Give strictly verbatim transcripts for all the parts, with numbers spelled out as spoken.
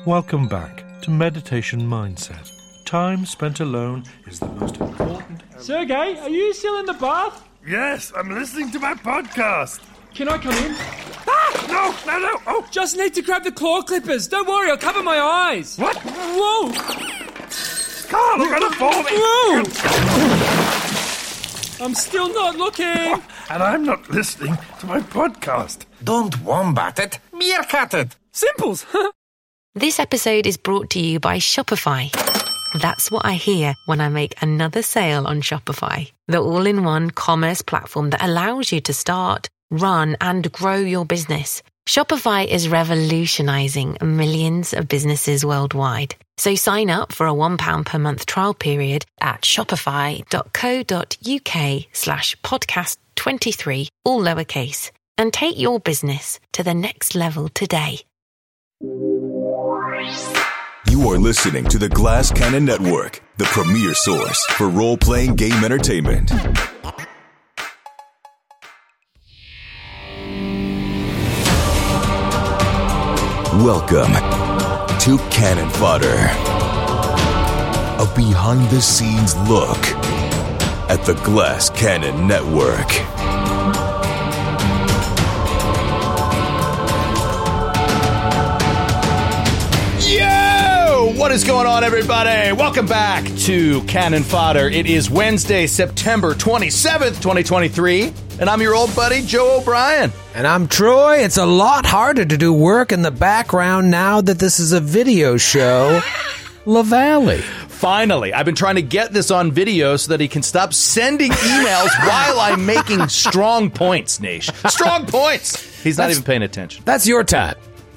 Welcome back to Meditation Mindset. Time spent alone is the most important... Sergey, are you still in the bath? Yes, I'm listening to my podcast. Can I come in? Ah! No, no, no! Oh! Just need to grab the claw clippers. Don't worry, I'll cover my eyes. What? Whoa! Carl, I'm gonna fall! Whoa! I'm still not looking. And I'm not listening to my podcast. Don't wombat it, meerkat it. Simples. This episode is brought to you by Shopify. That's what I hear when I make another sale on Shopify, the all-in-one commerce platform that allows you to start, run, and grow your business. Shopify is revolutionizing millions of businesses worldwide. So sign up for a one pound per month trial period at shopify.co.uk slash podcast 23, all lowercase, and take your business to the next level today. You are listening to the Glass Cannon Network, the premier source for role-playing game entertainment. Welcome to Cannon Fodder, a behind-the-scenes look at the Glass Cannon Network. What is going on, everybody? Welcome back to Cannon Fodder. It is Wednesday, September twenty-seventh, twenty twenty-three, and I'm your old buddy, Joe O'Brien. And I'm Troy. It's a lot harder to do work in the background now that this is a video show. LaValle. Finally, I've been trying to get this on video so that he can stop sending emails while I'm making strong points, Nash. Strong points! He's not That's, even paying attention. That's your time.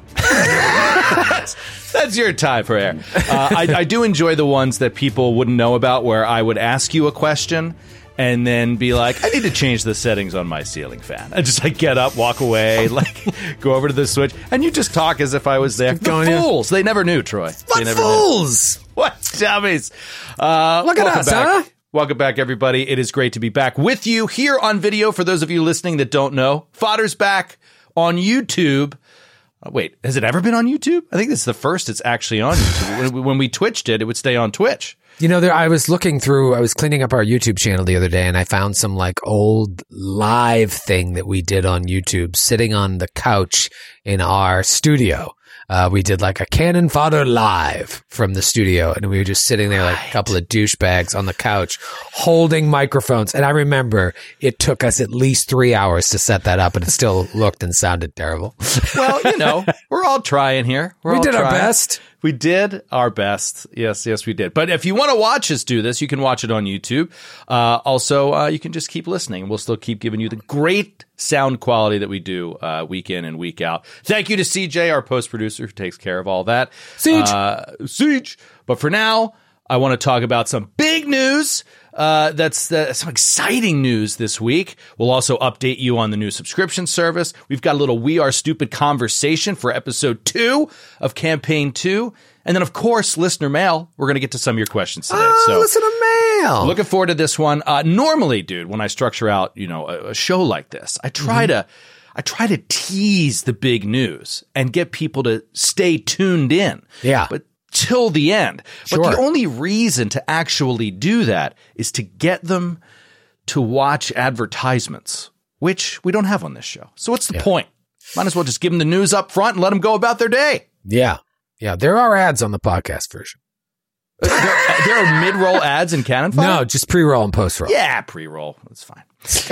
that's, that's your time for air. Uh, I, I do enjoy the ones that people wouldn't know about, where I would ask you a question and then be like, I need to change the settings on my ceiling fan. I just like get up, walk away, like go over to the switch, and you just talk as if I was there. The fools! They never knew, Troy. What they never fools? Knew. What dummies? Uh, Look at us, back. huh? Welcome back, everybody. It is great to be back with you here on video. For those of you listening that don't know, Fodder's back on YouTube. Uh, wait, has it ever been on YouTube? I think this is the first it's actually on YouTube. when, when we Twitched it, it would stay on Twitch. You know, there, I was looking through, I was cleaning up our YouTube channel the other day, and I found some like old live thing that we did on YouTube, sitting on the couch in our studio. Uh, we did like a Cannon Fodder live from the studio, and we were just sitting there like a couple of douchebags on the couch holding microphones. And I remember it took us at least three hours to set that up, and it still looked and sounded terrible. Well, you know, we're all trying here. We're we all did trying. our best. We did our best. Yes, yes, we did. But if you want to watch us do this, you can watch it on YouTube. Uh, also, uh, you can just keep listening. We'll still keep giving you the great sound quality that we do uh, week in and week out. Thank you to C J, our post-producer, who takes care of all that. Siege. Uh, Siege. But for now, I want to talk about some big news. Uh, that's uh, some exciting news this week. We'll also update you on the new subscription service. We've got a little We Are Stupid conversation for episode two of campaign two. And then, of course, listener mail. We're going to get to some of your questions today. Oh, so listen to mail. Looking forward to this one. Uh, normally, dude, when I structure out, you know, a, a show like this, I try mm-hmm. to, I try to tease the big news and get people to stay tuned in. Yeah. But till the end. Sure. But the only reason to actually do that is to get them to watch advertisements, which we don't have on this show. So what's the yeah. point? Might as well just give them the news up front and let them go about their day. Yeah. Yeah. There are ads on the podcast version. there, there are mid-roll ads in Cannon Fodder? No, just pre-roll and post-roll. Yeah, pre-roll. That's fine.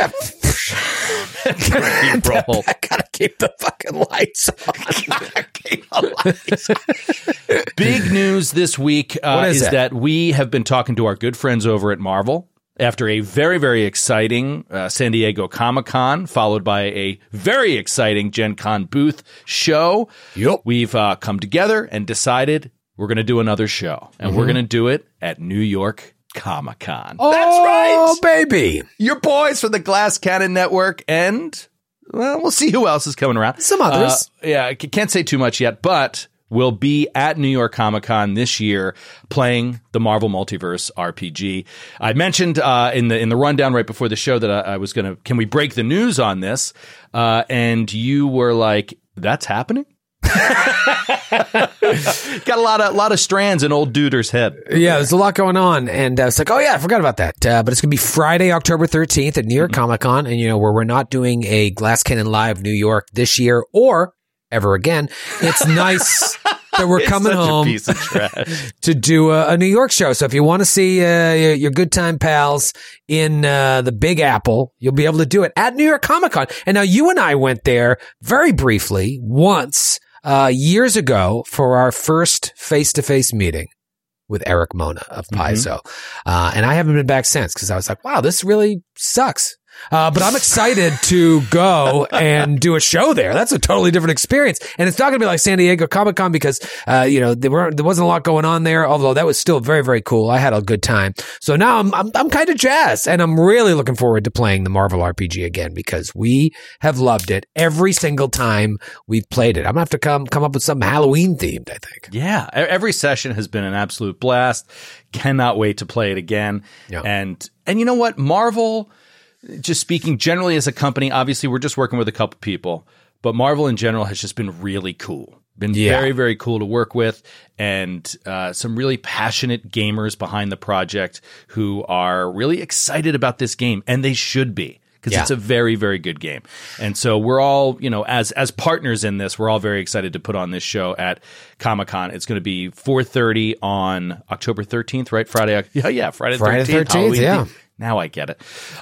Pre-roll. I gotta keep the fucking lights on. Keep the lights on. Big news this week uh, is, is that we have been talking to our good friends over at Marvel after a very, very exciting uh, San Diego Comic-Con, followed by a very exciting Gen Con booth show. Yep. We've uh, come together and decided we're going to do another show, and mm-hmm. we're going to do it at New York Comic-Con. Oh, that's right. Oh, baby. Your boys from the Glass Cannon Network, and, well, we'll see who else is coming around. Some others. Uh, yeah, I can't say too much yet, but we'll be at New York Comic-Con this year playing the Marvel Multiverse R P G. I mentioned uh, in the in the rundown right before the show that I, I was going to, can we break the news on this? Uh, and you were like, that's happening? Got lot of lot of strands in old Duder's head. Yeah, there's a lot going on, and uh, it's like, oh yeah, I forgot about that. Uh, but it's gonna be Friday, October thirteenth at New York mm-hmm. Comic Con, and you know where we're not doing a Glass Cannon Live New York this year or ever again. It's nice that we're it's coming such home a piece of trash. to do a, a New York show. So if you want to see uh, your, your good time pals in uh, the Big Apple, you'll be able to do it at New York Comic Con. And now you and I went there very briefly once. Uh, years ago for our first face-to-face meeting with Eric Mona of Paizo. Mm-hmm. Uh, and I haven't been back since because I was like, wow, this really sucks. Uh, but I'm excited to go and do a show there. That's a totally different experience. And it's not going to be like San Diego Comic Con because, uh, you know, there weren't, there wasn't a lot going on there, although that was still very, very cool. I had a good time. So now I'm, I'm, I'm kind of jazzed, and I'm really looking forward to playing the Marvel R P G again because we have loved it every single time we've played it. I'm going to have to come, come up with something Halloween themed, I think. Yeah. Every session has been an absolute blast. Cannot wait to play it again. Yeah. And, and you know what? Marvel, just speaking generally as a company, obviously we're just working with a couple people, but Marvel in general has just been really cool. Been yeah. very, very cool to work with, and uh, some really passionate gamers behind the project who are really excited about this game, and they should be. Because yeah. it's a very, very good game. And so we're all, you know, as as partners in this, we're all very excited to put on this show at Comic-Con. It's going to be four thirty on October thirteenth, right? Friday. Yeah, yeah, Friday the thirteenth. Friday the thirteenth, yeah. Now I get it.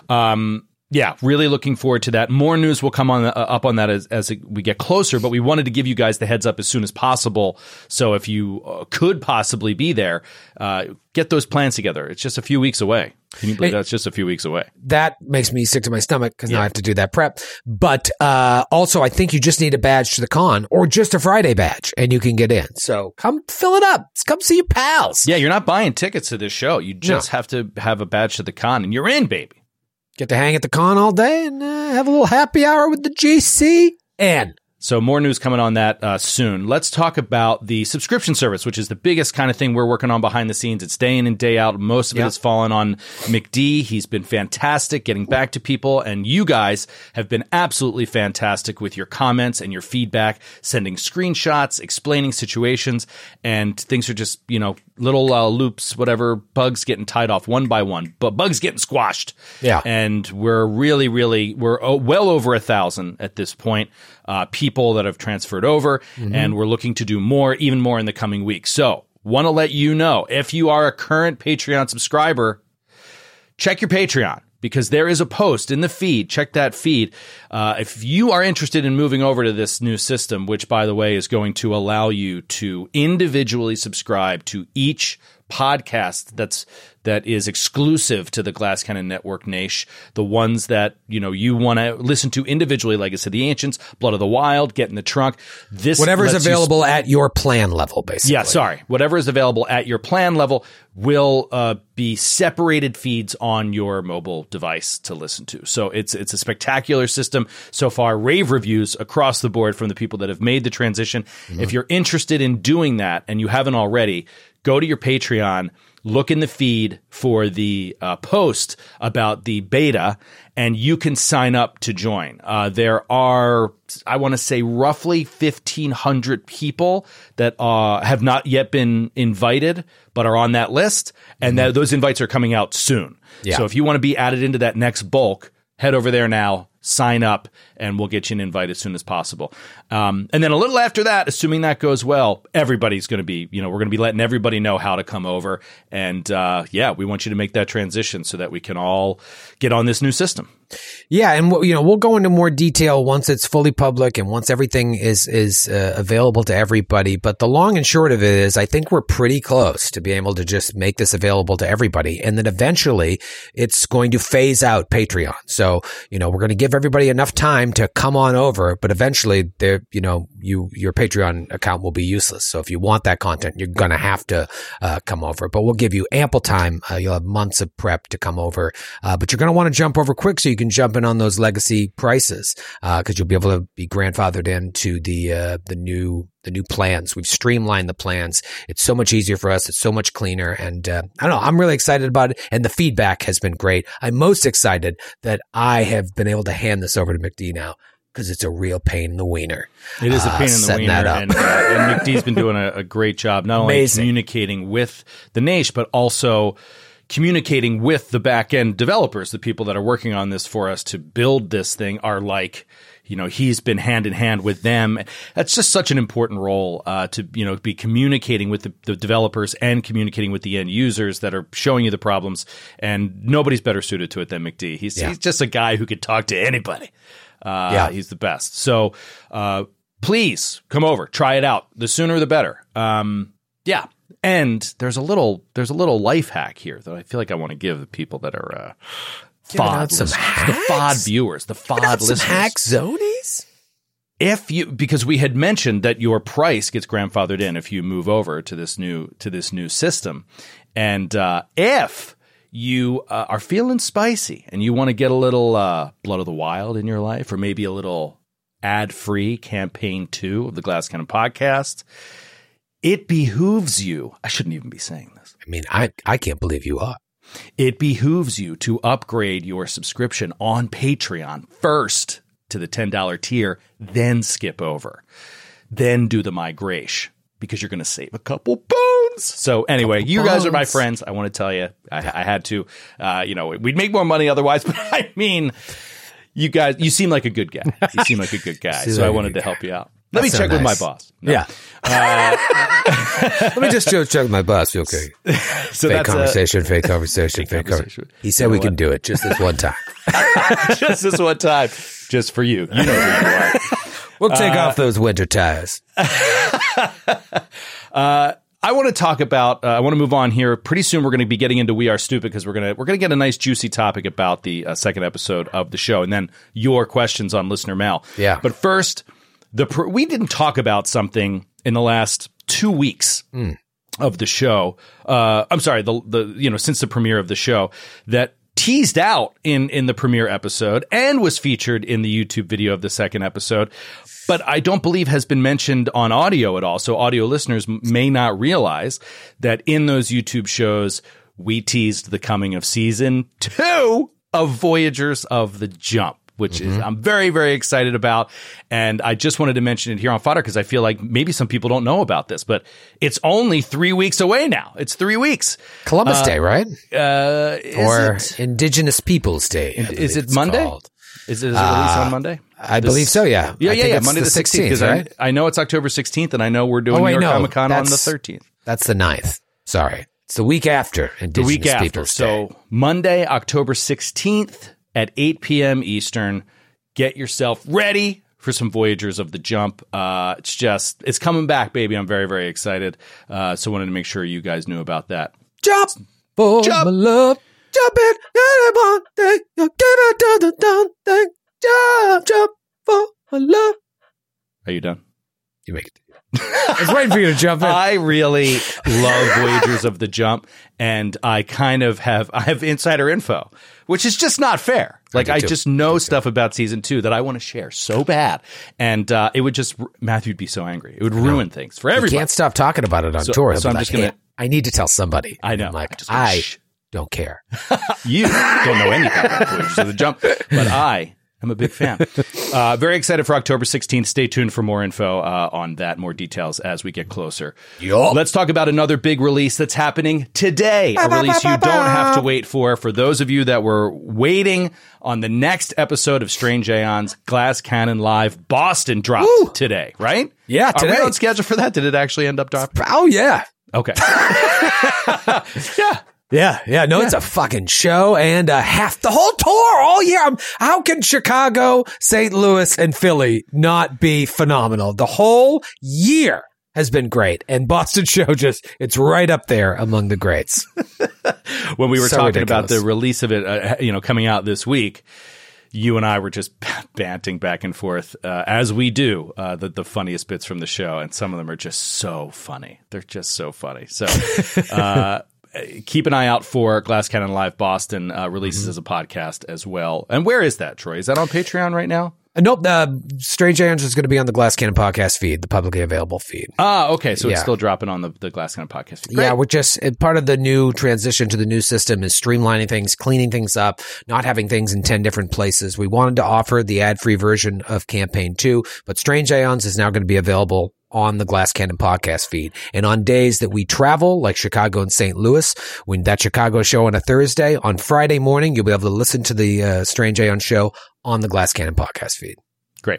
Um, yeah, really looking forward to that. More news will come on uh, up on that as, as we get closer, but we wanted to give you guys the heads up as soon as possible. So if you uh, could possibly be there, uh, get those plans together. It's just a few weeks away. Can you believe hey, that's just a few weeks away? That makes me sick to my stomach because yeah. now I have to do that prep. But uh, also, I think you just need a badge to the con or just a Friday badge, and you can get in. So come fill it up. Come see your pals. Yeah, you're not buying tickets to this show. You just no. have to have a badge to the con, and you're in, baby. Get to hang at the con all day and uh, have a little happy hour with the G C N. So more news coming on that uh, soon. Let's talk about the subscription service, which is the biggest kind of thing we're working on behind the scenes. It's day in and day out. Most of yep. it has fallen on McD. He's been fantastic getting back to people, and you guys have been absolutely fantastic with your comments and your feedback, sending screenshots, explaining situations, and things are just, you know, little uh, loops, whatever, bugs getting tied off one by one, but bugs getting squashed. Yeah. And we're really, really, we're oh, well over a thousand at this point. Uh, people that have transferred over, mm-hmm. and we're looking to do more, even more in the coming weeks. So want to let you know, if you are a current Patreon subscriber, check your Patreon because there is a post in the feed. Check that feed. Uh, if you are interested in moving over to this new system, which, by the way, is going to allow you to individually subscribe to each podcast that's that is exclusive to the Glass Cannon Network niche, the ones that, you know, you want to listen to individually, Legacy of the Ancients, Blood of the Wild, Get in the Trunk. This whatever is available sp- at your plan level, basically. Yeah, sorry. Whatever is available at your plan level will uh, be separated feeds on your mobile device to listen to. So it's it's a spectacular system so far. Rave reviews across the board from the people that have made the transition. Mm-hmm. If you're interested in doing that and you haven't already, go to your Patreon, look in the feed for the uh, post about the beta, and you can sign up to join. Uh, there are, I want to say, roughly fifteen hundred people that uh, have not yet been invited, but are on that list, and mm-hmm. that, those invites are coming out soon. Yeah. So if you want to be added into that next bulk, head over there now, sign up, and we'll get you an invite as soon as possible. Um, and then a little after that, assuming that goes well, everybody's going to be, you know, we're going to be letting everybody know how to come over. And uh, yeah, we want you to make that transition so that we can all get on this new system. Yeah, and you know, we'll go into more detail once it's fully public and once everything is is uh, available to everybody. But the long and short of it is, I think we're pretty close to being able to just make this available to everybody, and then eventually it's going to phase out Patreon. So you know, we're going to give everybody enough time to come on over, but eventually, there, you know, you your Patreon account will be useless. So if you want that content, you're going to have to uh, come over. But we'll give you ample time. Uh, you'll have months of prep to come over, uh, but you're going to want to jump over quick so you can jump in on those legacy prices because uh, you'll be able to be grandfathered into the uh, the new the new plans. We've streamlined the plans. It's so much easier for us. It's so much cleaner, and uh, I don't know. I'm really excited about it, and the feedback has been great. I'm most excited that I have been able to hand this over to McD now. because it's a real pain in the wiener. It is a pain uh, in the setting wiener, that up. and, uh, and McDee's been doing a, a great job not only Amazing. communicating with the Nation, but also communicating with the back end developers. The people that are working on this for us to build this thing are like, you know, he's been hand in hand with them. That's just such an important role uh, to, you know, be communicating with the, the developers and communicating with the end users that are showing you the problems. And nobody's better suited to it than McD. He's, Yeah. he's just a guy who could talk to anybody. Uh, Yeah. He's the best. So uh, please come over, try it out. The sooner the better. Um, yeah. And there's a little there's a little life hack here that I feel like I want to give the people that are uh, Giving F O D out some listeners, hacks? the F O D viewers, the F O D Some listeners. hack zonies? If you, because we had mentioned that your price gets grandfathered in if you move over to this new to this new system, and uh, if you uh, are feeling spicy and you want to get a little uh, Blood of the Wild in your life, or maybe a little ad-free campaign two of the Glass Cannon podcast, it behooves you. I shouldn't even be saying this. I mean, I, I can't believe you are. It behooves you to upgrade your subscription on Patreon first to the ten dollars tier, then skip over, then do the migration, because you're going to save a couple bones. So anyway, Couple you guys are my bones. friends. I want to tell you, I, I had to, uh, you know, we'd make more money otherwise, but I mean, you guys, you seem like a good guy. You seem like a good guy. Seem so like I a wanted good to help you out. Let That's me so check with my nice. boss. No. Yeah. Let me just check, check with my boss. Okay. So fake that's uh, conversation, fake conversation, Fake fake conversation. conversation. He said You know we can what? do it just this one time. just this one time, just for you. You know who you are. We'll take off those winter tires. Uh, I want to talk about. Uh, I want to move on here. Pretty soon, we're going to be getting into We Are Stupid, because we're gonna we're gonna get a nice juicy topic about the uh, second episode of the show, and then your questions on listener mail. Yeah. But first, the pr- we didn't talk about something in the last two weeks of the show. Uh, I'm sorry, the the you know since the premiere of the show that teased out in in the premiere episode and was featured in the YouTube video of the second episode, but I don't believe has been mentioned on audio at all. So audio listeners m- may not realize that in those YouTube shows, we teased the coming of season two of Voyagers of the Jump, which is I'm very, very excited about. And I just wanted to mention it here on Fodder because I feel like maybe some people don't know about this, but it's only three weeks away now. It's three weeks. Columbus Day, right? Uh, is Or it, Indigenous Peoples Day. I is believe it it's Monday? called. Is it, is it released on Monday? I This- believe so, yeah. Yeah, I yeah, think yeah. it's Monday the sixteenth, because right? I, I know it's October sixteenth, and I know we're doing Oh, New wait, York no, Comic Con on the that's- thirteenth. That's the ninth. Sorry. It's the week after The Indigenous week after. Peoples Day. So Monday, October sixteenth at eight p.m. Eastern. Get yourself ready for some Voyagers of the Jump. Uh, it's just, it's coming back, baby. I'm very, very excited. Uh, so wanted to make sure you guys knew about that. Jump for Jump. my love. Jump it. One thing. Give it to the done thing. Jump, jump for my love. Are you done? You make it. I was waiting for you to jump in. I really love Voyagers of the Jump, and I kind of have I have insider info, which is just not fair. Like do I, too. just know stuff about season two that I want to share so bad, and uh, it would just Matthew'd be so angry. It would ruin things for You everybody. can't stop talking about it on So- tour. He'll so be I'm like, just gonna- "Hey, I need to tell somebody. I know. I'm like, I just wanna I shh. don't care. You don't know anything about Voyagers of the Jump, but I am a big fan. Uh, very excited for October sixteenth. Stay tuned for more info uh, on that, more details as we get closer. Yup. Let's talk about another big release that's happening today. A release you don't have to wait for. For those of you that were waiting on the next episode of Strange Aeons, Glass Cannon Live Boston dropped Woo. today, right? Yeah, Are today. we on schedule for that? Did it actually end up dropping? Oh, yeah. Okay. yeah. Yeah, yeah, no, it's a fucking show and a half the whole tour all year. I'm, how can Chicago, Saint Louis, and Philly not be phenomenal? The whole year has been great, and Boston show just it's right up there among the greats. When we were So talking about ridiculous. the release of it, uh, you know, coming out this week, you and I were just banting back and forth uh, as we do uh, the the funniest bits from the show, and some of them are just so funny. They're just so funny. So. Uh, Keep an eye out for Glass Cannon Live Boston uh, releases Mm-hmm. as a podcast as well. And where is that, Troy? Is that on Patreon right now? Uh, nope. Uh, Strange Aeons is going to be on the Glass Cannon podcast feed, the publicly available feed. Ah, okay. So Yeah. it's still dropping on the, the Glass Cannon podcast feed. Great. Yeah, we're just uh, part of the new transition to the new system is streamlining things, cleaning things up, not having things in ten different places. We wanted to offer the ad-free version of Campaign two, but Strange Aeons is now going to be available on the Glass Cannon podcast feed. And on days that we travel, like Chicago and Saint Louis, when that Chicago show on a Thursday, on Friday morning, you'll be able to listen to the uh, Strange Aeons show on the Glass Cannon podcast feed. Great.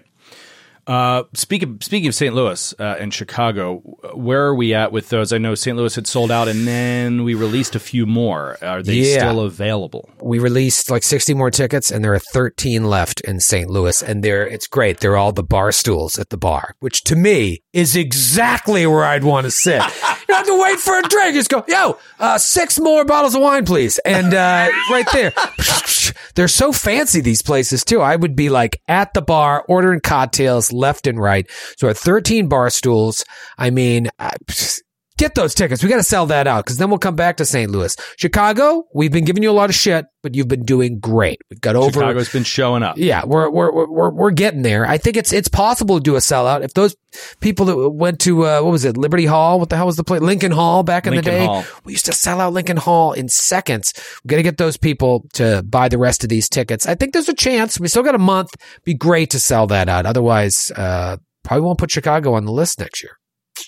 Uh, speak of, speaking of Saint Louis uh, and Chicago, where are we at with those? I know Saint Louis had sold out, and then we released a few more. Are they Yeah. still available? We released like sixty more tickets, and there are thirteen left in Saint Louis, and they're it's great. They're all the bar stools at the bar, which to me is exactly where I'd want to sit. You don't have to wait for a drink. Just go, yo, uh, six more bottles of wine, please, and uh, right there. They're so fancy, these places too. I would be like at the bar ordering cocktails left and right. So at thirteen bar stools, I mean. I, Get those tickets. We got to sell that out because then we'll come back to Saint Louis. Chicago, we've been giving you a lot of shit, but you've been doing great. We've got over. Chicago's been showing up. Yeah, we're we're we're we're getting there. I think it's it's possible to do a sellout. If those people that went to uh, what was it, Liberty Hall? What the hell was the place? Lincoln Hall back in Lincoln the day. Hall. We We used to sell out Lincoln Hall in seconds. We got to get those people to buy the rest of these tickets. I think there's a chance. We still got a month. Be great to sell that out. Otherwise, uh, probably won't put Chicago on the list next year.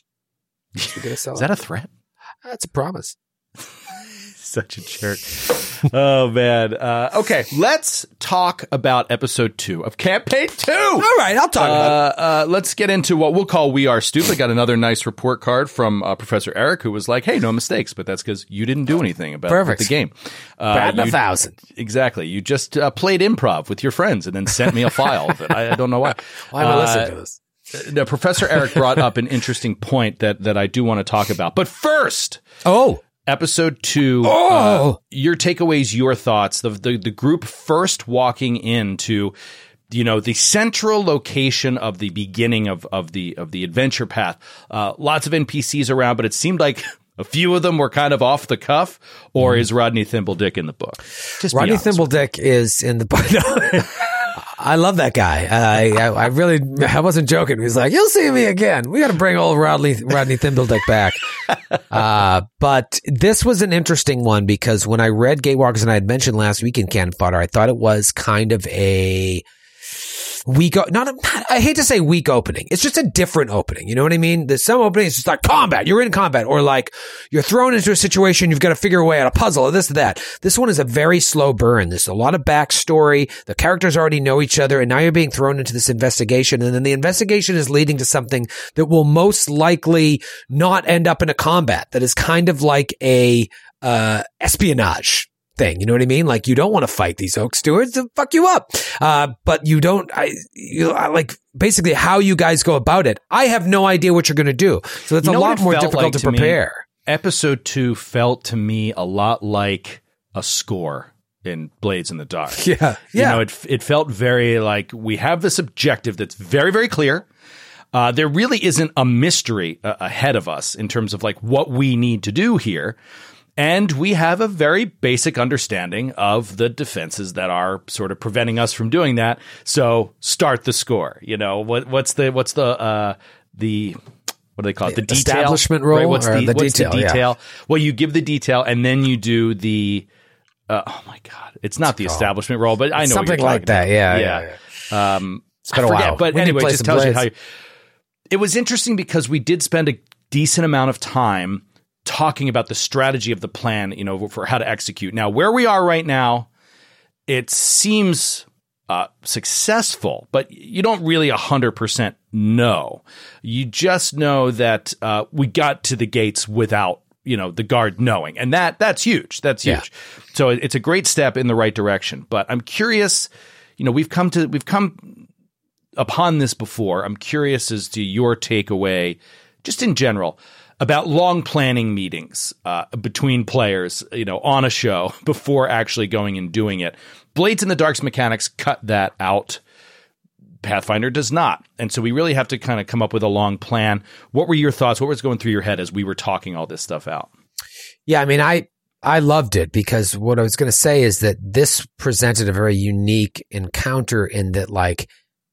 We gotta sell Is that out. a threat? That's a promise. Such a jerk. Oh, man. Uh, okay, let's talk about episode two of campaign two. All right, I'll talk about it. Uh, uh, let's get into what we'll call We Are Stupid. Got another nice report card from uh, Professor Eric, who was like, hey, no mistakes, but that's because you didn't do anything about Perfect. the game. Uh, Batting a you- thousand. Exactly. You just uh, played improv with your friends and then sent me a file of it. I, I don't know why. Why am I Uh, listening to this? Now, Professor Eric brought up an interesting point that, that I do want to talk about. But first, Oh, episode two, Oh! uh, your takeaways, your thoughts, the, the the group first walking into, you know, the central location of the beginning of, of the of the adventure path. Uh, lots of N P Cs around, but it seemed like a few of them were kind of off the cuff. Or is Rodney Thimbledick in the book? Just be Rodney honest. Thimbledick is in the book. I love that guy. I, I I really I wasn't joking. He's like, you'll see me again. We got to bring old Rodney Rodney Thimbledick back. Uh, but this was an interesting one because when I read Gatewalkers, and I had mentioned last week in Cannon Fodder, I thought it was kind of a weak, not a, I hate to say weak opening. It's just a different opening. You know what I mean? There's some openings, it's just like combat. You're in combat, or like you're thrown into a situation. You've got to figure a way out, a puzzle, or this or that. This one is a very slow burn. There's a lot of backstory. The characters already know each other, and now you're being thrown into this investigation. And then the investigation is leading to something that will most likely not end up in a combat. That is kind of like a uh, espionage thing. You know what I mean? Like, you don't want to fight these Oak Stewards to fuck you up. Uh, but you don't, I, you I like basically how you guys go about it. I have no idea what you're going to do. So it's You a know what lot it more felt difficult like to to me? prepare. Episode two felt to me a lot like a score in Blades in the Dark. Yeah. You Yeah. know, it it felt very like we have this objective that's very, very clear. Uh, there really isn't a mystery uh, ahead of us in terms of like what we need to do here. And we have a very basic understanding of the defenses that are sort of preventing us from doing that. So start the score. You know, what what's the what's the uh, the what do they call it? The detail, Establishment role Right? What's or the, the what's detail, the yeah. detail? Well, you give the detail, and then you do the. Uh, oh my God! It's not the establishment role, but I know what Something you're like talking about. that. Yeah. Yeah. yeah. Um, It's been I a forget, while. but We did anyway, play it just some tells you Blades. how. You, it was interesting because we did spend a decent amount of time talking about the strategy of the plan, you know, for how to execute. Now, where we are right now, it seems uh, successful, but you don't really a hundred percent know. You just know that uh, we got to the gates without, you know, the guard knowing, and that that's huge. That's Yeah. huge. So it- it's a great step in the right direction. But I'm curious. You know, we've come to we've come upon this before. I'm curious as to your takeaway, just in general, about long planning meetings uh, between players, you know, on a show before actually going and doing it. Blades in the Dark's mechanics cut that out. Pathfinder does not. And so we really have to kind of come up with a long plan. What were your thoughts? What was going through your head as we were talking all this stuff out? Yeah, I mean, I I loved it because what I was going to say is that this presented a very unique encounter in that, like,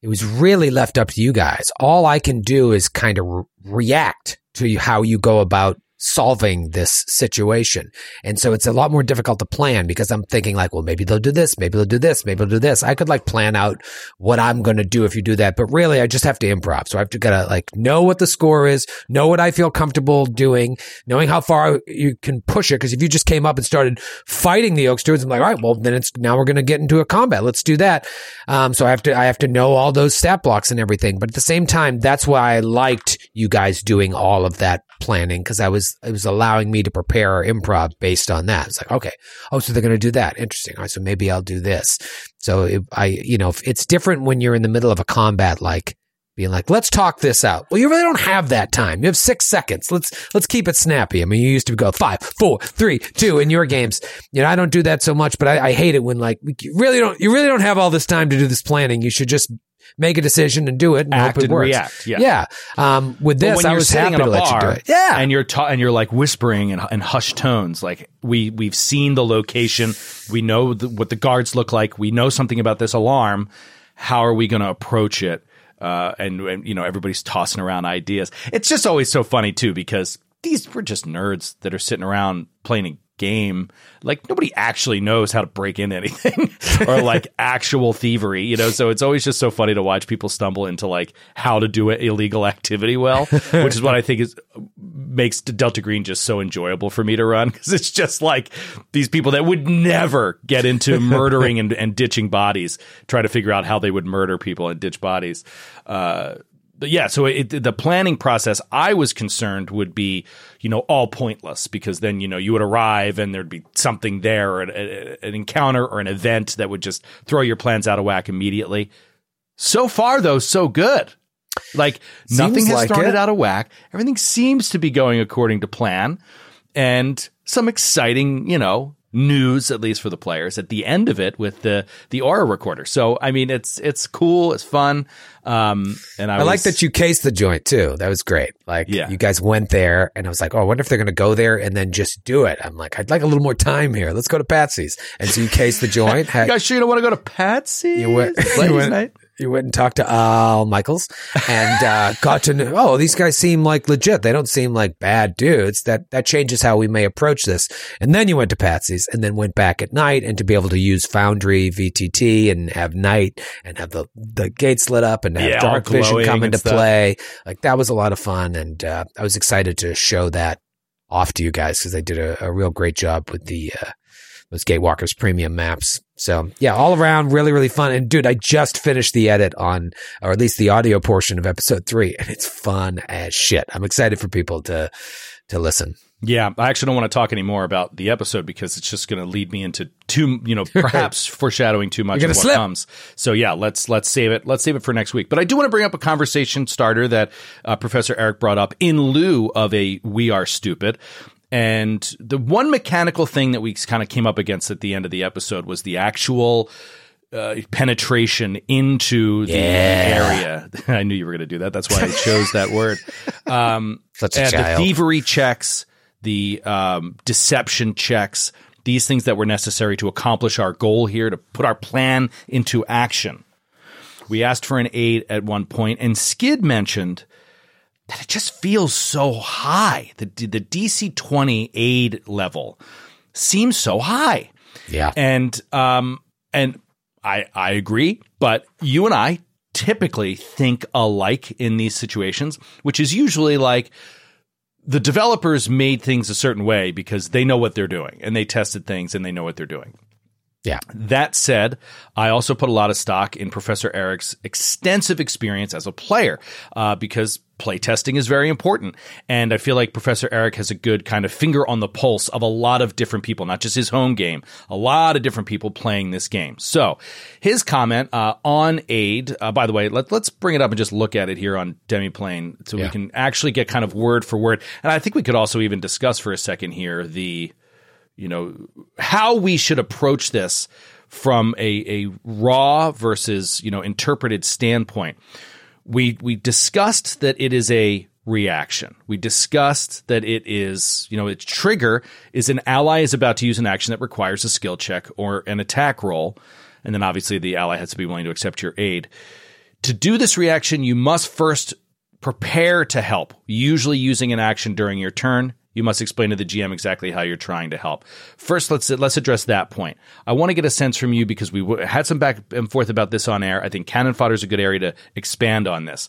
it was really left up to you guys. All I can do is kind of re- react to you, how you go about solving this situation. And so it's a lot more difficult to plan because I'm thinking like, well, maybe they'll do this, maybe they'll do this, maybe they'll do this. I could like plan out what I'm going to do if you do that. But really, I just have to improv. So I have to gotta like know what the score is, know what I feel comfortable doing, knowing how far you can push it. Because if you just came up and started fighting the Oak Stewards, I'm like, all right, well, then it's now we're going to get into a combat. Let's do that. Um, so I have to, I have to know all those stat blocks and everything. But at the same time, that's why I liked you guys doing all of that planning, because I was it was allowing me to prepare our improv based on that. It's like, okay, oh, so they're going to do that. Interesting. All right, so maybe I'll do this. So it, I, you know, it's different when you're in the middle of a combat, like being like, let's talk this out. Well, you really don't have that time. You have six seconds. Let's let's keep it snappy. I mean, you used to go five, four, three, two in your games. You know, I don't do that so much, but I, I hate it when like you really don't you really don't have all this time to do this planning. You should just make a decision and do it and act hope it and works. react. Yeah. Yeah. Um, with this, when I you're was sitting happy in to a let you do bar it. Yeah. And you're ta- and you're like whispering in, in hushed tones. Like we we've seen the location. We know the, what the guards look like. We know something about this alarm. How are we going to approach it? Uh, and, and you know, everybody's tossing around ideas. It's just always so funny too, because these were just nerds that are sitting around playing a game. Like nobody actually knows how to break into anything or like actual thievery, you know? So it's always just so funny to watch people stumble into like how to do an illegal activity well, which is what I think is makes Delta Green just so enjoyable for me to run. Because it's just like these people that would never get into murdering and, and ditching bodies, try to figure out how they would murder people and ditch bodies. Uh, But yeah, so it, the planning process, I was concerned would be, you know, all pointless, because then, you know, you would arrive and there'd be something there, or an, an encounter or an event that would just throw your plans out of whack immediately. So far, though, so good. Like Seems nothing has like thrown it. it out of whack. Everything seems to be going according to plan, and some exciting, you know, news, at least for the players, at the end of it with the the aura recorder. So I mean, it's it's cool, it's fun, um, and I, I was, like that you cased the joint too. That was great. Like Yeah. you guys went there, and I was like, oh, I wonder if they're going to go there and then just do it. I'm like, I'd like a little more time here. Let's go to Patsy's. And so you cased the joint. You Had, guys sure you don't want to go to Patsy? you went, you Ladies' went, night? you went and talked to Al Michaels and uh, got to know, oh, these guys seem like legit. They don't seem like bad dudes. That that changes how we may approach this. And then you went to Patsy's and then went back at night, and to be able to use Foundry V T T and have night and have the, the gates lit up and have Yeah, all dark vision glowing come and into stuff. play. Like that was a lot of fun. And uh, I was excited to show that off to you guys because they did a, a real great job with the uh, those Gatewalkers premium maps. So yeah, all around really, really fun. And dude, I just finished the edit on, or at least the audio portion of episode three, and it's fun as shit. I'm excited for people to to listen. Yeah, I actually don't want to talk anymore about the episode because it's just going to lead me into too, you know, perhaps foreshadowing too much You're of gonna what slip. comes. So yeah, let's let's save it. Let's save it for next week. But I do want to bring up a conversation starter that uh, Professor Eric brought up in lieu of a "We Are Stupid." And the one mechanical thing that we kind of came up against at the end of the episode was the actual uh, penetration into the area. I knew you were going to do that. That's why I chose that word. Um, Such a and the child. thievery checks, the um, deception checks, these things that were necessary to accomplish our goal here, to put our plan into action. We asked for an aid at one point, and Skid mentioned that it just feels so high. The, the D C twenty aid level seems so high. Yeah. And um and I I agree, but you and I typically think alike in these situations, which is usually like the developers made things a certain way because they know what they're doing, and they tested things and they know what they're doing. Yeah. That said, I also put a lot of stock in Professor Eric's extensive experience as a player, uh, because playtesting is very important. And I feel like Professor Eric has a good kind of finger on the pulse of a lot of different people, not just his home game, a lot of different people playing this game. So his comment uh, on aid, uh, by the way, let, let's bring it up and just look at it here on Demiplane so Yeah. we can actually get kind of word for word. And I think we could also even discuss for a second here the you know, how we should approach this from a, a raw versus, you know, interpreted standpoint. We we discussed that it is a reaction. We discussed that it is, you know, its trigger is an ally is about to use an action that requires a skill check or an attack roll. And then obviously the ally has to be willing to accept your aid. To do this reaction, you must first prepare to help, usually using an action during your turn. You must explain to the G M exactly how you're trying to help. First, let's let's address that point. I want to get a sense from you because we w- had some back and forth about this on air. I think cannon fodder is a good area to expand on this.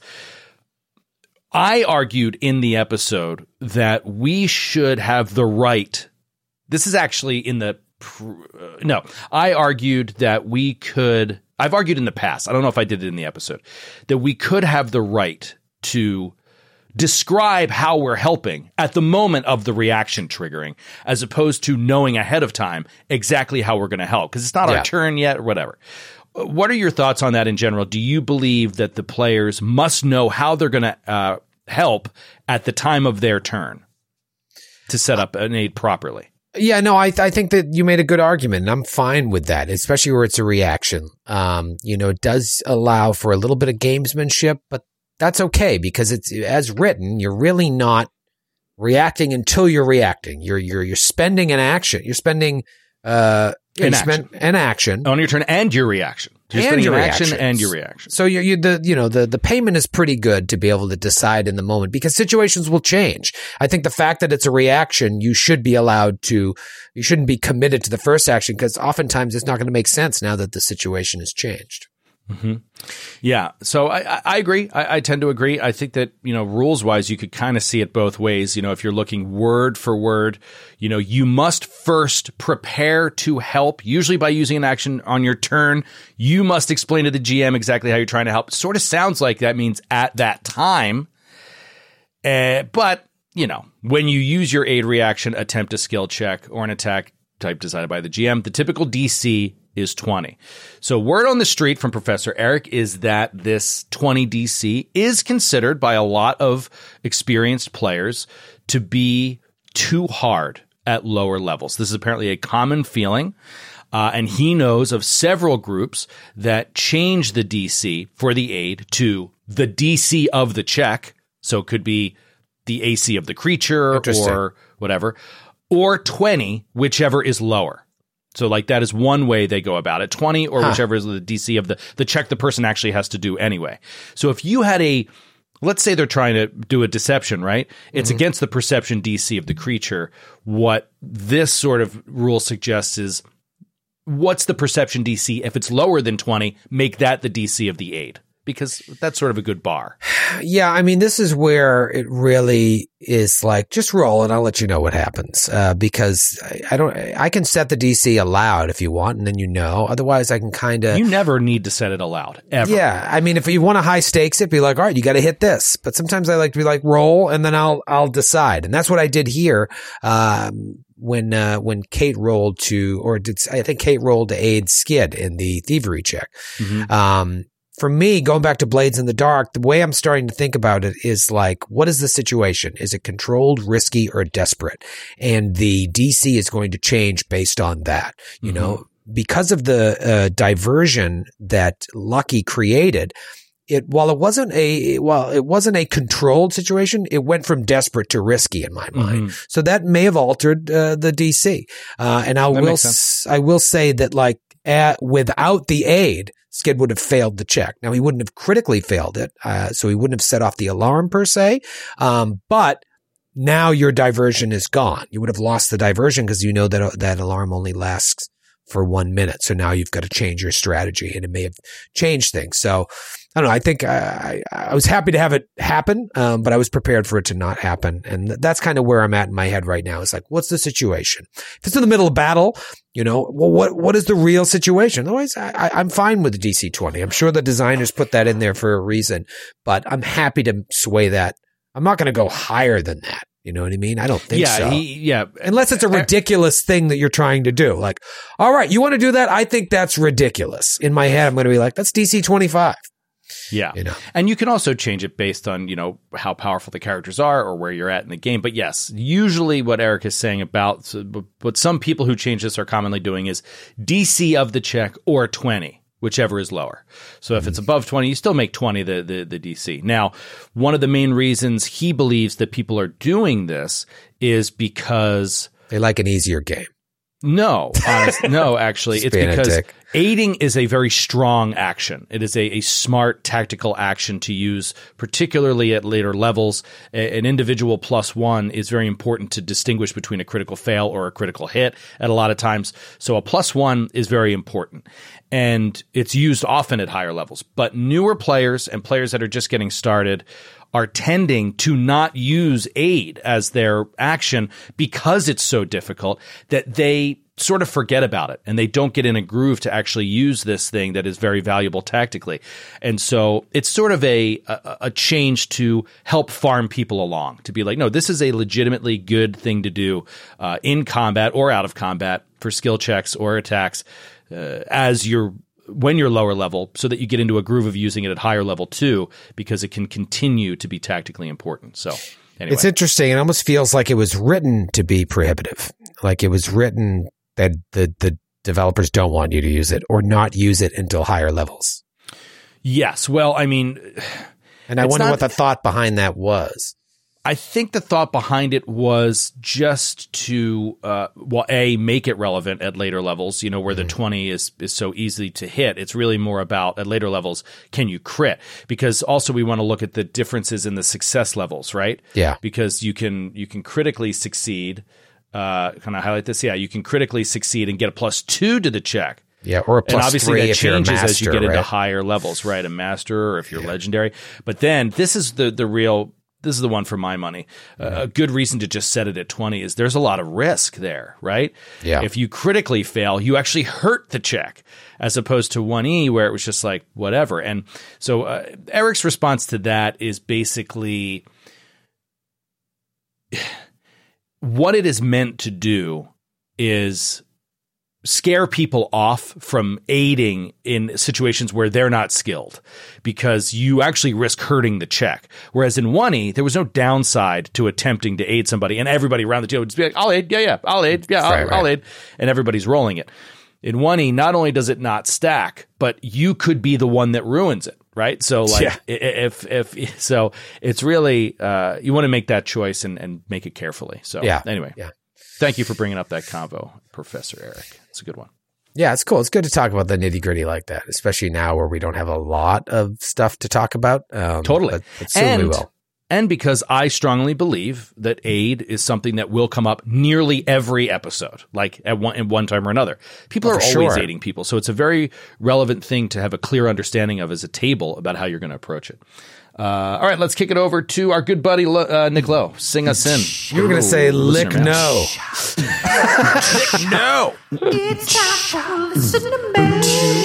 I argued in the episode that we should have the right. This is actually in the pr- uh, no. I argued that we could. I've argued in the past. I don't know if I did it in the episode that we could have the right to describe how we're helping at the moment of the reaction triggering, as opposed to knowing ahead of time exactly how we're going to help because it's not Yeah. our turn yet or whatever. What are your thoughts on that in general? Do you believe that the players must know how they're going to uh, help at the time of their turn to set up an aid properly? Yeah, no, I I think that you made a good argument, and I'm fine with that, especially where it's a reaction. Um, you know, it does allow for a little bit of gamesmanship, but that's okay because it's as written. You're really not reacting until you're reacting. You're you're you're spending an action. You're spending uh An you spend action. an action On your turn and your reaction. You're and spending your an action reactions. and your reaction. So you you the you know the the payment is pretty good to be able to decide in the moment because situations will change. I think the fact that it's a reaction, you should be allowed to. You shouldn't be committed to the first action because oftentimes it's not going to make sense now that the situation has changed. Mm-hmm. Yeah. So I, I, I agree. I, I tend to agree. I think that, you know, rules wise, you could kind of see it both ways. You know, if you're looking word for word, you know, you must first prepare to help, usually by using an action on your turn. You must explain to the G M exactly how you're trying to help. Sort of sounds like that means at that time. Uh, but, you know, when you use your aid reaction, attempt a skill check or an attack type decided by the G M, the typical D C is twenty. So word on the street from Professor Eric is that this twenty D C is considered by a lot of experienced players to be too hard at lower levels. This is apparently a common feeling. Uh, and he knows of several groups that change the D C for the aid to the D C of the check. So it could be the A C of the creature or whatever, or twenty, whichever is lower. So like that is one way they go about it, twenty or huh. whichever is the D C of the, the check the person actually has to do anyway. So if you had a, let's say they're trying to do a deception, right? It's mm-hmm. against the perception D C of the creature. What this sort of rule suggests is what's the perception D C? If it's lower than twenty, make that the D C of the aid. Because that's sort of a good bar. Yeah, I mean, this is where it really is like, just roll and I'll let you know what happens. Uh, because I, I don't, I can set the D C aloud if you want, and then you know. Otherwise, I can kind of. You never need to set it aloud, ever. Yeah, I mean, if you want to high stakes it, be like, all right, you got to hit this. But sometimes I like to be like, roll, and then I'll I'll decide, and that's what I did here. Um, when uh, when Kate rolled to, or did I think Kate rolled to aid Skid in the thievery check. Mm-hmm. Um. For me, going back to Blades in the Dark, the way I'm starting to think about it is like, what is the situation? Is it controlled, risky, or desperate? And the D C is going to change based on that. You mm-hmm. know, because of the uh, diversion that Lucky created, it while it wasn't a well, it wasn't a controlled situation. It went from desperate to risky in my mind. Mm-hmm. So that may have altered uh, the D C. Uh, and I that will s- I will say that like at, without the aid, Skid would have failed the check. Now, he wouldn't have critically failed it, uh, so he wouldn't have set off the alarm per se, um, but now your diversion is gone. You would have lost the diversion because you know that uh, that alarm only lasts for one minute. So now you've got to change your strategy, and it may have changed things. So I don't know. I think I, I, I was happy to have it happen, um, but I was prepared for it to not happen. And that's kind of where I'm at in my head right now. It's like, what's the situation? If it's in the middle of battle, you know, well, what what is the real situation? Otherwise, I, I, I'm fine with the D C twenty. I'm sure the designers put that in there for a reason, but I'm happy to sway that. I'm not going to go higher than that. You know what I mean? I don't think yeah, so. He, yeah. Unless it's a ridiculous thing that you're trying to do. Like, all right, you want to do that? I think that's ridiculous. In my head, I'm going to be like, that's D C twenty-five. Yeah. You know? And you can also change it based on, you know, how powerful the characters are or where you're at in the game. But yes, usually what Eric is saying about what some people who change this are commonly doing is D C of the check or twenty, whichever is lower. So if mm-hmm. it's above twenty, you still make twenty the, the, the D C. Now, one of the main reasons he believes that people are doing this is because they like an easier game. No, honest, no, actually, it's because Aiding is a very strong action. It is a, a smart tactical action to use, particularly at later levels. A, an individual plus one is very important to distinguish between a critical fail or a critical hit at a lot of times. So a plus one is very important. And it's used often at higher levels. But newer players and players that are just getting started are tending to not use aid as their action because it's so difficult that they sort of forget about it and they don't get in a groove to actually use this thing that is very valuable tactically. And so it's sort of a, a, a change to help farm people along, to be like, no, this is a legitimately good thing to do uh, in combat or out of combat for skill checks or attacks uh, as you're when you're lower level, so that you get into a groove of using it at higher level too, because it can continue to be tactically important. So anyway. It's interesting. It almost feels like it was written to be prohibitive. Like it was written that the, the developers don't want you to use it or not use it until higher levels. Yes. Well, I mean, and I wonder not, what the thought behind that was. I think the thought behind it was just to, uh, well, A, make it relevant at later levels, you know, where mm. the twenty is, is so easy to hit. It's really more about, at later levels, can you crit? Because also we want to look at the differences in the success levels, right? Yeah. Because you can, you can critically succeed. Uh, can I highlight this? Yeah, you can critically succeed and get a plus two to the check. Yeah, or a plus and obviously three that if changes you're a master, as you get right? into higher levels, right? A master or if you're yeah. legendary. But then this is the the real... This is the one for my money. Uh, a good reason to just set it at twenty is there's a lot of risk there, right? Yeah. If you critically fail, you actually hurt the check, as opposed to one E where it was just like whatever. And so uh, Eric's response to that is basically what it is meant to do is scare people off from aiding in situations where they're not skilled, because you actually risk hurting the check. Whereas in one E, there was no downside to attempting to aid somebody, and everybody around the table would just be like, I'll aid, yeah, yeah, I'll aid, yeah, I'll, right, right. I'll aid, and everybody's rolling it. In one E, not only does it not stack, but you could be the one that ruins it, right? So like, yeah. if, if, if, so it's really, uh, you want to make that choice and, and make it carefully. So yeah. anyway, yeah. Thank you for bringing up that convo, Professor Eric. It's a good one. Yeah, it's cool. It's good to talk about the nitty gritty like that, especially now where we don't have a lot of stuff to talk about. Um, totally. But, but soon and, we will. And because I strongly believe that aid is something that will come up nearly every episode, like at one, at one time or another. People oh, are always sure. aiding people. So it's a very relevant thing to have a clear understanding of as a table about how you're going to approach it. Uh, all right, let's kick it over to our good buddy uh, Nick Lowe. Sing us in. You were going to say lick no. Lick no. It's time to listen to me.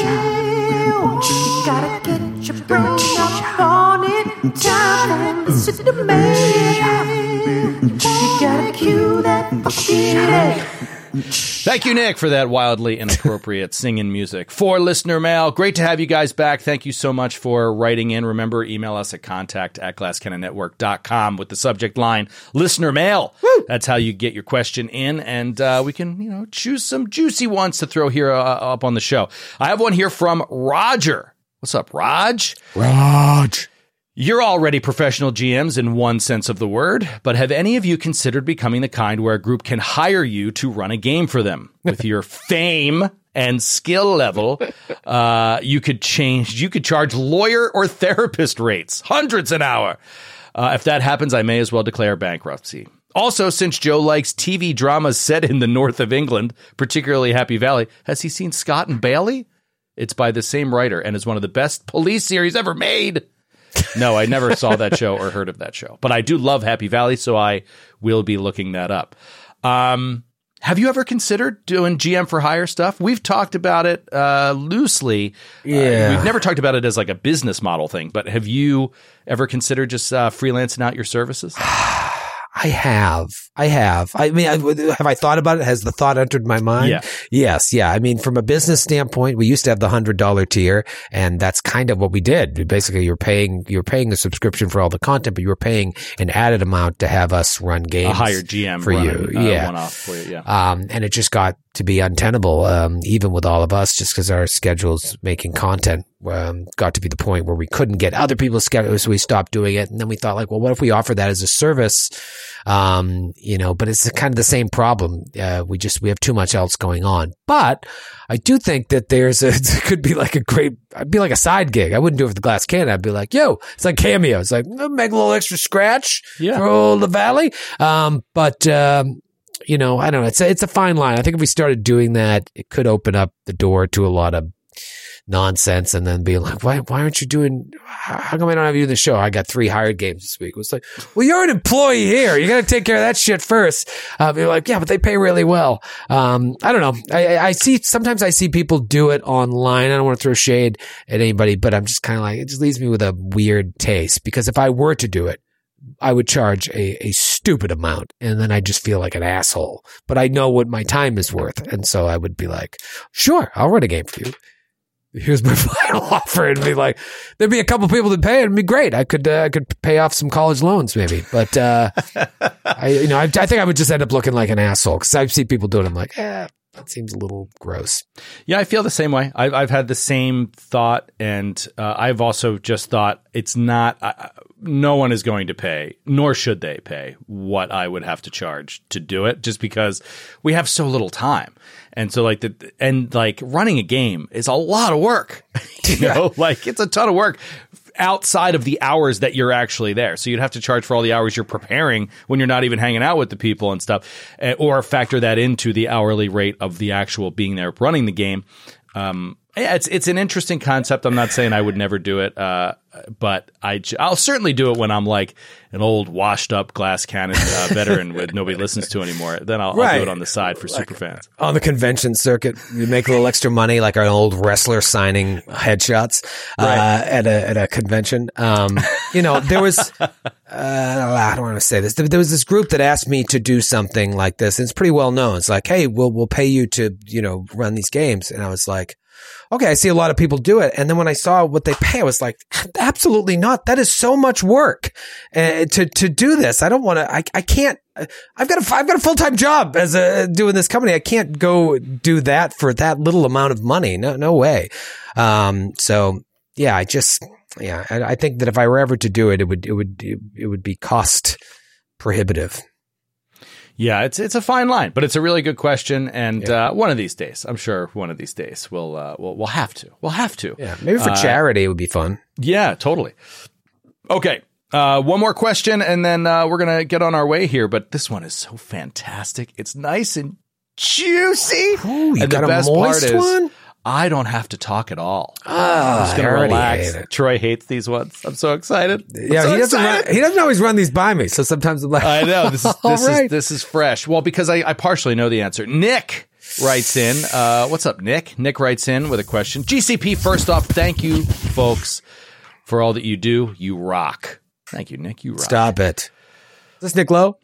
You gotta get your brain up on it. Time to listen to me. You gotta cue that fucking Thank you, Nick, for that wildly inappropriate singing music. For listener mail, great to have you guys back. Thank you so much for writing in. Remember, email us at contact at glass cannon network dot com with the subject line listener mail. Woo! That's how you get your question in, and uh, we can, you know, choose some juicy ones to throw here uh, up on the show. I have one here from Roger. What's up, Raj? Raj. You're already professional G Ms in one sense of the word, but have any of you considered becoming the kind where a group can hire you to run a game for them? With your fame and skill level, uh, you could change, you could charge lawyer or therapist rates, hundreds an hour. Uh, if that happens, I may as well declare bankruptcy. Also, since Joe likes T V dramas set in the north of England, particularly Happy Valley, has he seen Scott and Bailey? It's by the same writer and is one of the best police series ever made. No, I never saw that show or heard of that show, but I do love Happy Valley, so I will be looking that up. Um, have you ever considered doing G M for hire stuff? We've talked about it uh, loosely. Yeah. Uh, we've never talked about it as like a business model thing, but have you ever considered just uh, freelancing out your services? I have. I have. I mean, I, have I thought about it? Has the thought entered my mind? Yeah. Yes. Yeah. I mean, from a business standpoint, we used to have the one hundred dollars tier, and that's kind of what we did. Basically, you're paying you're paying a subscription for all the content, but you were paying an added amount to have us run games. A higher G M for you. Uh, yeah. One off for you. Yeah. Um, and it just got to be untenable, um, even with all of us, just because our schedules making content um, got to be the point where we couldn't get other people's schedules, so we stopped doing it. And then we thought, like, well, what if we offer that as a service? Um, you know, but it's kind of the same problem. Uh, we just we have too much else going on. But I do think that there's a it could be like a great, I'd be like a side gig. I wouldn't do it for the Glass Cannon. I'd be like, yo, it's like Cameo. It's like make a little extra scratch Yeah. for old the Valley. Um, but um, you know, I don't know. It's a, it's a fine line. I think if we started doing that, it could open up the door to a lot of nonsense, and then being like, why why aren't you doing, how come I don't have you in the show? I got three hired games this week. It was like, well, you're an employee here. You got to take care of that shit first. Um, you're like, yeah, but they pay really well. Um, I don't know. I, I see, sometimes I see people do it online. I don't want to throw shade at anybody, but I'm just kind of like, it just leaves me with a weird taste, because if I were to do it, I would charge a, a stupid amount, and then I just feel like an asshole. But I know what my time is worth, and so I would be like, sure, I'll run a game for you. Here's my final offer, and be like, there'd be a couple people that pay it. It'd be great. I could uh, I could pay off some college loans maybe, but uh, I you know I, I think I would just end up looking like an asshole, because I see people doing it. I'm like, eh, that seems a little gross. Yeah, I feel the same way. I've, I've had the same thought, and uh, I've also just thought it's not. Uh, no one is going to pay, nor should they pay, what I would have to charge to do it, just because we have so little time. And so, like the and like running a game is a lot of work. You know, like it's a ton of work outside of the hours that you're actually there. So you'd have to charge for all the hours you're preparing when you're not even hanging out with the people and stuff, or factor that into the hourly rate of the actual being there running the game. Um, yeah, it's it's an interesting concept. I'm not saying I would never do it, uh, but I I'll certainly do it when I'm like an old washed up Glass Cannon uh, veteran with nobody listens to anymore. Then I'll, Right. I'll do it on the side for super fans. On the convention circuit, you make a little extra money, like an old wrestler signing headshots uh, at a at a convention. Um, you know, there was uh, I don't want to say this. There, there was this group that asked me to do something like this, and it's pretty well known. It's like, hey, we'll we'll pay you to you know run these games, and I was like, okay, I see a lot of people do it. And then when I saw what they pay, I was like, absolutely not. That is so much work uh, to, to do this. I don't want to, I, I can't, I've got a, I've got a full-time job as a, doing this company. I can't go do that for that little amount of money. No, no way. Um, so yeah, I just, yeah, I, I think that if I were ever to do it, it would, it would, it would be cost prohibitive. Yeah, it's it's a fine line, but it's a really good question, and yeah. uh, one of these days, I'm sure one of these days we'll uh, we'll we'll have to, we'll have to. Yeah, maybe for uh, charity it would be fun. Yeah, totally. Okay, uh, one more question, and then uh, we're gonna get on our way here. But this one is so fantastic; it's nice and juicy. Ooh, you and got the a best moist part is, one? I don't have to talk at all. Oh, I'm just gonna I relax. hate it. Troy hates these ones. I'm so excited. I'm Yeah, so he doesn't. excited. Run, he doesn't always run these by me, so sometimes I'm like, I know this is this right. is this is fresh. Well, because I, I partially know the answer. Nick writes in. Uh, what's up, Nick? Nick writes in with a question. G C P. First off, thank you, folks, for all that you do. You rock. Thank you, Nick. You rock. Stop it. Is this Nick Lowe?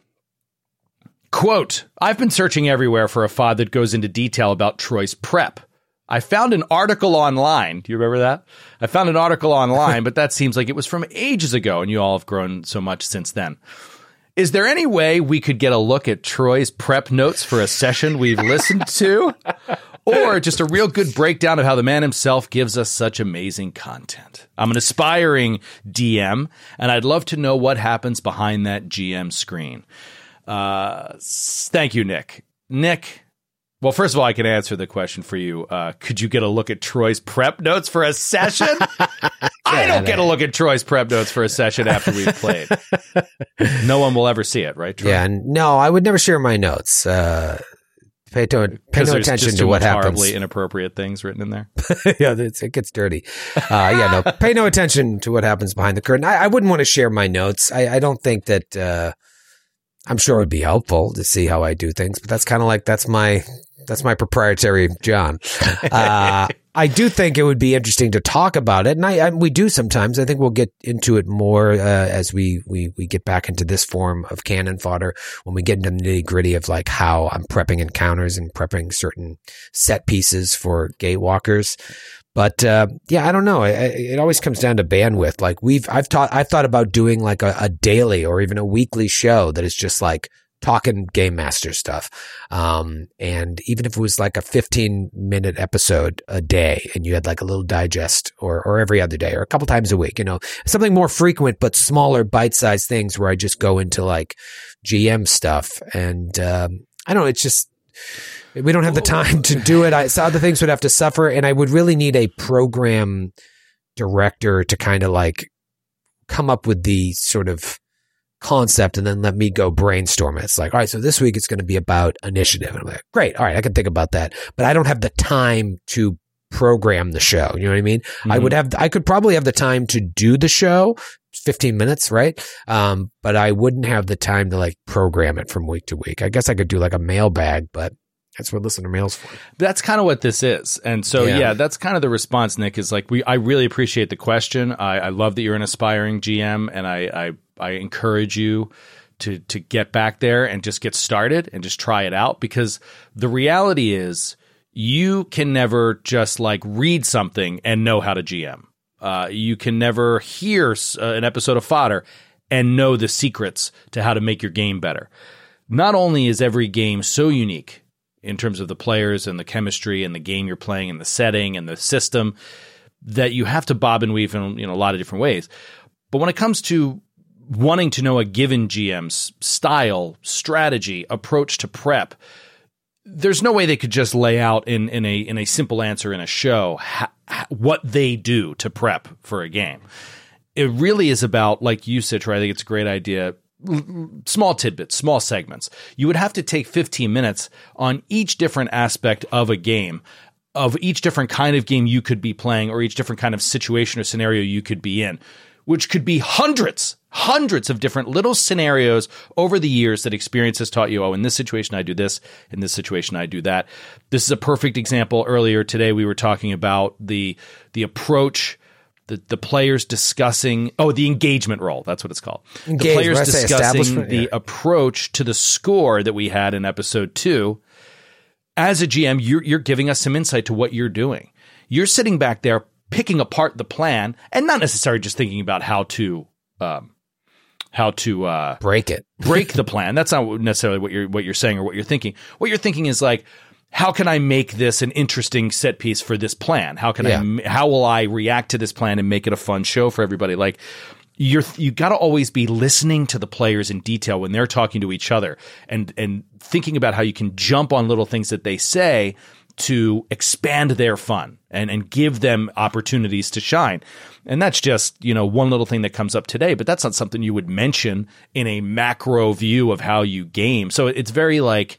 Quote: I've been searching everywhere for a F O D that goes into detail about Troy's prep. I found an article online. Do you remember that? I found an article online, but that seems like it was from ages ago, and you all have grown so much since then. Is there any way we could get a look at Troy's prep notes for a session we've listened to? Or just a real good breakdown of how the man himself gives us such amazing content? I'm an aspiring D M, and I'd love to know what happens behind that G M screen. Uh, thank you, Nick. Nick... Well, first of all, I can answer the question for you. Uh, could you get a look at Troy's prep notes for a session? I don't get a look at Troy's prep notes for a session after we've played. No one will ever see it, right, Troy? Yeah, no, I would never share my notes. Uh, pay, to, pay no attention just to too what much happens. horribly inappropriate things written in there. Yeah, it's, it gets dirty. Uh, yeah, no, pay no attention to what happens behind the curtain. I, I wouldn't want to share my notes. I, I don't think that. Uh, I'm sure it would be helpful to see how I do things, but that's kind of like that's my. That's my proprietary John. Uh, I do think it would be interesting to talk about it, and I, I we do sometimes. I think we'll get into it more uh, as we, we we get back into this form of cannon fodder when we get into the nitty gritty of like how I'm prepping encounters and prepping certain set pieces for gatewalkers. But uh, yeah, I don't know. It, it always comes down to bandwidth. Like we've I've taught I've thought about doing like a, a daily or even a weekly show that is just like talking Game Master stuff. Um, and even if it was like a fifteen minute episode a day and you had like a little digest or, or every other day or a couple times a week, you know, something more frequent, but smaller bite-sized things where I just go into like G M stuff. And, um, I don't know, it's just, we don't have the time to do it. I saw other things would have to suffer, and I would really need a program director to kind of like come up with the sort of concept and then let me go brainstorm it. It's like, all right, so this week it's going to be about initiative. And I'm like, great. All right, I can think about that. But I don't have the time to program the show. You know what I mean? Mm-hmm. I would have, I could probably have the time to do the show, fifteen minutes, right? Um, but I wouldn't have the time to like program it from week to week. I guess I could do like a mailbag, but that's what listener mail's for. That's kind of what this is. And so, yeah. yeah, that's kind of the response, Nick, is like, we, I really appreciate the question. I, I love that you're an aspiring G M, and I, I, I encourage you to, to get back there and just get started and just try it out, because the reality is you can never just like read something and know how to G M. Uh, you can never hear uh, an episode of Fodder and know the secrets to how to make your game better. Not only is every game so unique in terms of the players and the chemistry and the game you're playing and the setting and the system, that you have to bob and weave in, you know, a lot of different ways. But when it comes to wanting to know a given G M's style, strategy, approach to prep, there's no way they could just lay out in, in a in a simple answer in a show ha, ha, what they do to prep for a game. It really is about, like you said, Troy, I think it's a great idea, small tidbits, small segments. You would have to take fifteen minutes on each different aspect of a game, of each different kind of game you could be playing, or each different kind of situation or scenario you could be in, which could be hundreds, hundreds of different little scenarios over the years that experience has taught you, oh, in this situation I do this, in this situation I do that. This is a perfect example. Earlier today we were talking about the the approach, The the players discussing, oh, the engagement role. That's what it's called. Engage, the players discussing the yeah. approach to the score that we had in episode two. As a G M, you're, you're giving us some insight to what you're doing. You're sitting back there picking apart the plan and not necessarily just thinking about how to um, how to uh, break it, break the plan. That's not necessarily what you're what you're saying or what you're thinking. What you're thinking is like, how can I make this an interesting set piece for this plan? How can yeah. I, how will I react to this plan and make it a fun show for everybody? Like, you're, you got to always be listening to the players in detail when they're talking to each other, and, and thinking about how you can jump on little things that they say to expand their fun and, and give them opportunities to shine. And that's just, you know, one little thing that comes up today, but that's not something you would mention in a macro view of how you game. So it's very like,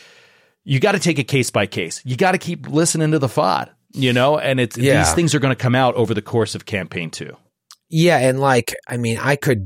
you got to take it case by case. You got to keep listening to the F O D, you know, and it's yeah. these things are going to come out over the course of campaign two. Yeah. And like, I mean, I could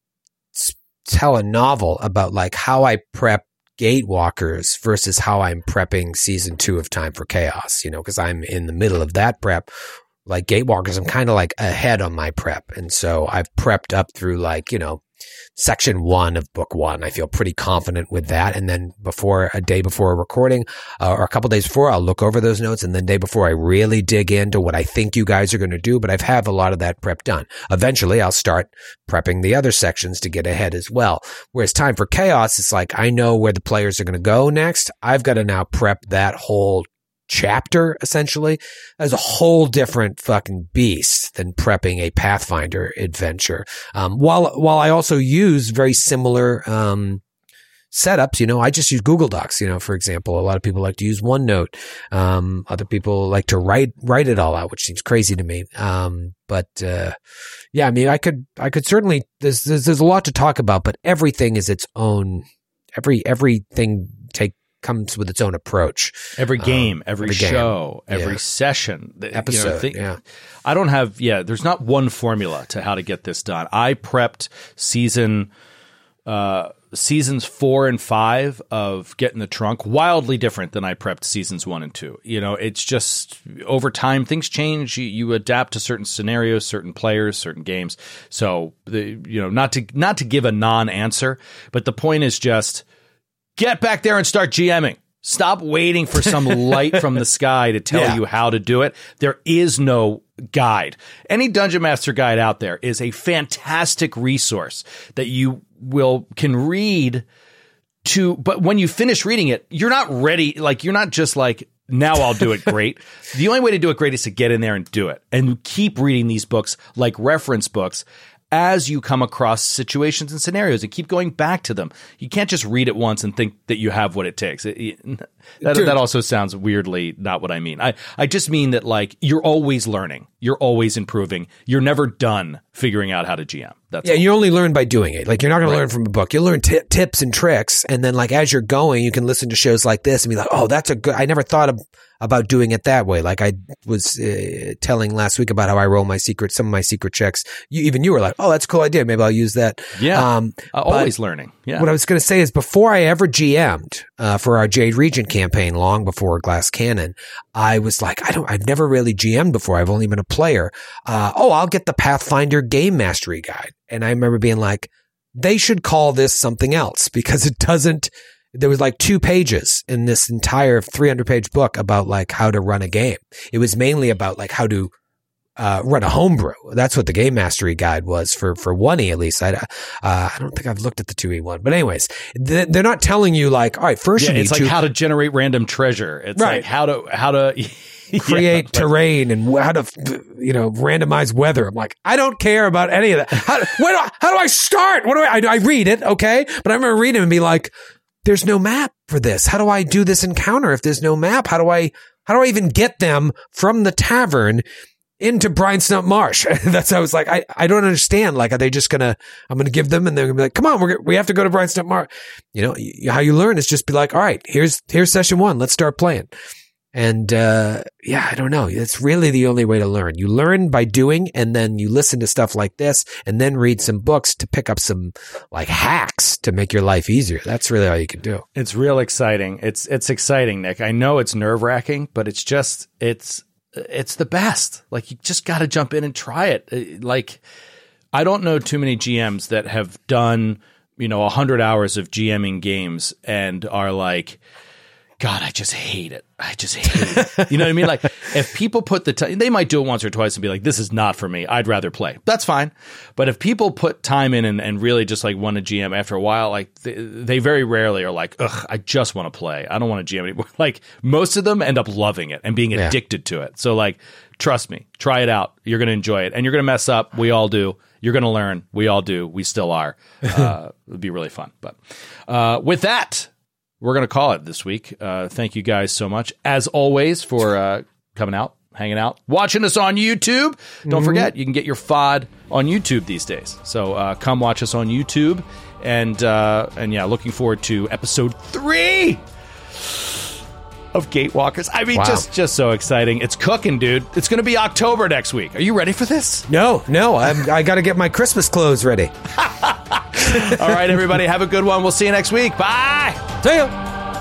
s- tell a novel about like how I prep Gatewalkers versus how I'm prepping season two of Time for Chaos, you know, because I'm in the middle of that prep. Like Gatewalkers, I'm kind of like ahead on my prep. And so I've prepped up through like, you know, section one of book one. I feel pretty confident with that. And then before a day before a recording uh, or a couple days before, I'll look over those notes. And then the day before, I really dig into what I think you guys are going to do. But I've have a lot of that prep done. Eventually, I'll start prepping the other sections to get ahead as well. Whereas Time for Chaos, it's like I know where the players are going to go next. I've got to now prep that whole chapter, essentially, as a whole different fucking beast than prepping a Pathfinder adventure. Um, while, while I also use very similar, um, setups, you know, I just use Google Docs, you know, for example. A lot of people like to use OneNote. Um, other people like to write, write it all out, which seems crazy to me. Um, but, uh, yeah, I mean, I could, I could certainly, there's, there's, there's a lot to talk about, but everything is its own, every, everything take, comes with its own approach. Every game, um, every, every show, game. every yeah. session, episode. You know, think, yeah. I don't have, yeah, there's not one formula to how to get this done. I prepped season, uh, seasons four and five of Get in the Trunk wildly different than I prepped seasons one and two. You know, it's just over time, things change. You, you adapt to certain scenarios, certain players, certain games. So, the, you know, not to, not to give a non-answer, but the point is just, get back there and start GMing. Stop waiting for some light from the sky to tell yeah. you how to do it. There is no guide. Any Dungeon Master guide out there is a fantastic resource that you will can read to, but when you finish reading it, you're not ready. Like, you're not just like, now I'll do it great. The only way to do it great is to get in there and do it and keep reading these books like reference books as you come across situations and scenarios and keep going back to them. You can't just read it once and think that you have what it takes. It, it, that, that also sounds weirdly not what I mean. I, I just mean that, like, you're always learning. You're always improving. You're never done figuring out how to G M. That's yeah, all. you only learn by doing it. Like, you're not going Right. to learn from a book. You'll learn t- tips and tricks. And then, like, as you're going, you can listen to shows like this and be like, oh, that's a good, I never thought of, about doing it that way. Like I was uh, telling last week about how I roll my secret, some of my secret checks. You, even you were like, oh, that's a cool idea. Maybe I'll use that. Yeah. Um, uh, always learning. Yeah. What I was going to say is before I ever G M'd uh, for our Jade Regent campaign, long before Glass Cannon, I was like, I don't, I've never really G M'd before. I've only been a player. Uh, oh, I'll get the Pathfinder Game Mastery Guide. And I remember being like, they should call this something else because it doesn't, there was like two pages in this entire three hundred page book about like how to run a game. It was mainly about like how to uh, run a homebrew. That's what the Game Mastery Guide was for, for one E at least. I, uh, I don't think I've looked at the two E one, but anyways, they're not telling you like, all right, first yeah, you need it's like to how to generate random treasure. It's Right. like how to, how to create yeah, terrain and how to, you know, randomize weather. I'm like, I don't care about any of that. How, where do, how do I start? What do I, I, I read it. Okay. But I remember reading it and be like, there's no map for this. How do I do this encounter if there's no map? How do I, how do I even get them from the tavern into Brine Stump Marsh? That's how I was like, I, I don't understand. Like, are they just going to, I'm going to give them and they're going to be like, come on, we're, we have to go to Brine Stump Marsh. You know, you, how you learn is just be like, all right, here's, here's session one. Let's start playing. And, uh, yeah, I don't know. It's really the only way to learn. You learn by doing, and then you listen to stuff like this, and then read some books to pick up some like hacks to make your life easier. That's really all you can do. It's real exciting. It's, it's exciting, Nick. I know it's nerve wracking, but it's just, it's, it's the best. Like, you just got to jump in and try it. Like, I don't know too many G Ms that have done, you know, a hundred hours of GMing games and are like, God, I just hate it. I just hate it. You know what I mean? Like, if people put the time, they might do it once or twice and be like, this is not for me. I'd rather play. That's fine. But if people put time in and, and really just like want to G M after a while, like they, they very rarely are like, ugh, I just want to play. I don't want to G M anymore. Like, most of them end up loving it and being Yeah. addicted to it. So like, trust me, try it out. You're going to enjoy it, and you're going to mess up. We all do. You're going to learn. We all do. We still are. Uh, it'd be really fun. But uh, with that, we're going to call it this week. Uh, thank you guys so much, as always, for uh, coming out, hanging out, watching us on YouTube. Don't Mm-hmm. forget, you can get your F O D on YouTube these days. So uh, come watch us on YouTube. And, uh, and yeah, looking forward to episode three of Gatewalkers. I mean, Wow. just just so exciting. It's cooking, dude. It's going to be October next week. Are you ready for this? No, no, I'm, I got to get my Christmas clothes ready. All right, everybody, have a good one. We'll see you next week. Bye. See ya.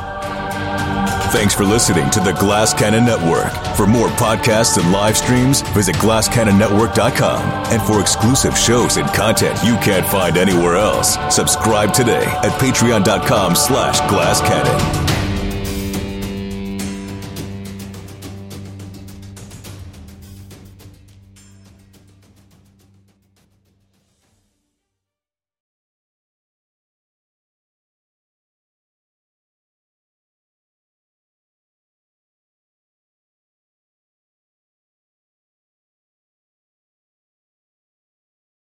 Thanks for listening to the Glass Cannon Network. For more podcasts and live streams, visit glass cannon network dot com. And for exclusive shows and content you can't find anywhere else, subscribe today at patreon dot com slash glass cannon.